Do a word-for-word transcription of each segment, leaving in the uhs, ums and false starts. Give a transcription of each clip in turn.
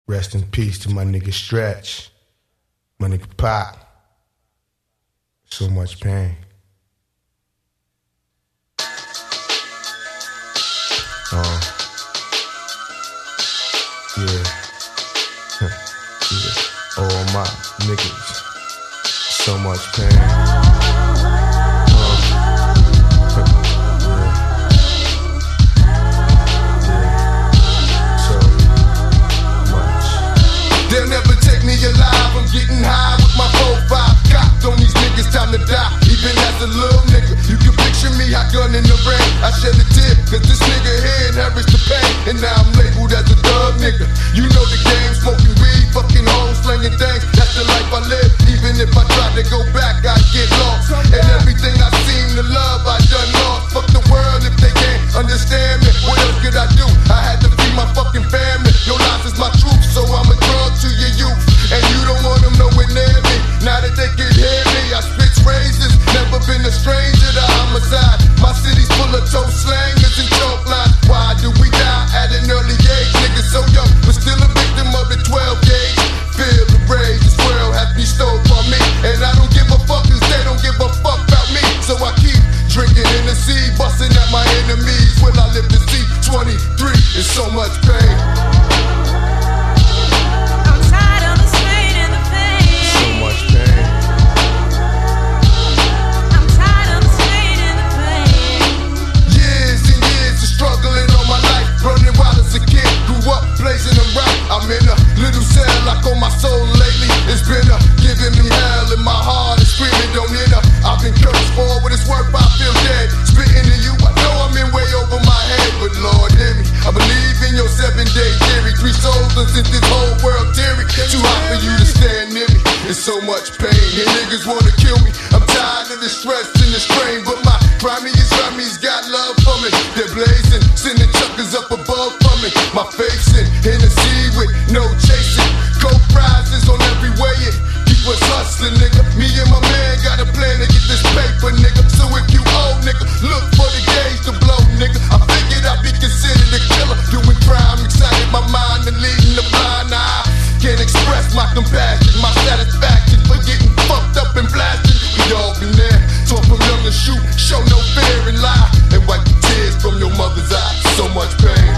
Rest in peace to my nigga Stretch, my nigga Pop. So much pain. Oh, yeah, yeah. All my niggas, so much pain. They'll never take me alive, I'm getting high with my four five cocked on these niggas, time to die. Even as a little nigga, you can picture me, hot gun in the rain. I shed a tear, cause this nigga here inherits the pain. And now I'm labeled as a thug nigga. You know the game, smoking weed, fucking hoes, slinging things. That's the life I live, even if I tried to go back, I'd get lost. And everything I seem to love, I done lost. Fuck the world if they can't understand me. What else could I do? I had to feed my fucking family. Your life is my truth, so I'm a drug to your youth, and you don't want them nowhere near me. Now that they can hear me, I spit phrases. Never been a stranger to homicide. My city's full of toe slangers and choke lines. Why do we die at an early age? Niggas so young, but still a victim of the twelve gauge. Feel the rage, this world has me stole from me, and I don't give a fuck cause they don't give a fuck about me. So I keep drinking Hennessy, busting at my enemies. Will I live to see twenty-three? It's so much pain. Blazing them right, I'm in a little cell like on my soul lately. It's been a giving me hell and my heart is screaming, don't enter. I've been cursed for what it's worth, I feel dead. Spitting to you, I know I'm in way over my head, but Lord hear me. I believe in your seven day theory. Three souls since this whole world theory. Too hot for you to stand near me. It's so much pain, and niggas wanna kill me. I'm tired of the stress and the strain, but my grimiest homies got love for me. They're blazing, sending chuckers up above for me. My face in Hennessy with no chasing. Cold prizes on every way it keep us hustling, nigga. Me and my man got a plan to get this paper, nigga. So if you old, nigga, look for the gauge to blow, nigga. I figured I'd be considered a killer, doing crime, excited my mind and leading the blind eye. Can't express my compassion, my satisfaction for getting fucked up and blasted. We all been there, taught from young to shoot, show no fear and lie, and wipe the tears from your mother's eyes. So much pain.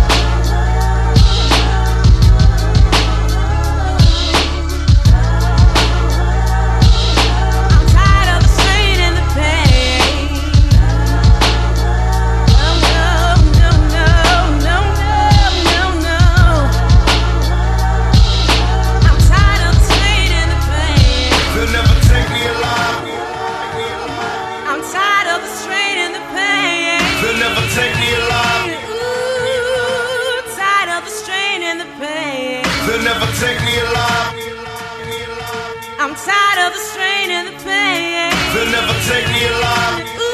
Take me alive. I'm tired of the strain and the pain. They'll never take me alive. Ooh,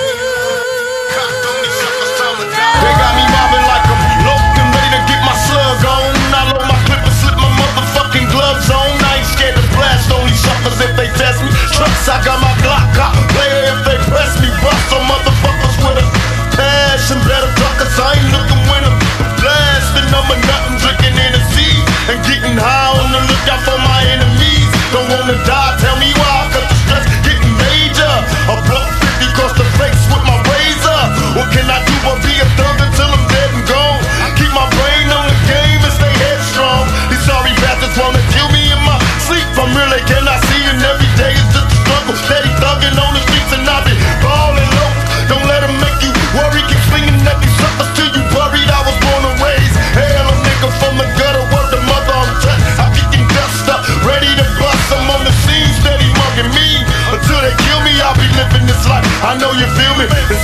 they got me mobbing like I'm looking ready to get my slug on. I load my clip and slip my motherfucking gloves on. I ain't scared to blast on these suckers if they test me. Trucks, I got my Glock, cop player if they press me. Bust some motherfuckers with a passion. Better duckers, I ain't looking when I'm blasting. I'm a nothing drinking in the sea and getting high on the lookout for my enemies. Don't wanna die, tell me why, cause the stress getting major. I blow fifty across the face with my razor. What can I do but be a thug until I'm dead and gone? Keep my brain on the game and stay headstrong. These sorry bastards wanna kill me in my sleep. I'm real, they cannot see, and every day is just a struggle. Steady thugging on the streets and I be ballin' low. Don't let them make you worry, keep swinging at these suckers till you buried. I was born and raised hell, a nigga from the gutter. Word the mother, I'm touched. I kicking dust up, ready to bust. I'm on the scene, steady mugging me. Until they kill me, I'll be living this life. I know you feel me. It's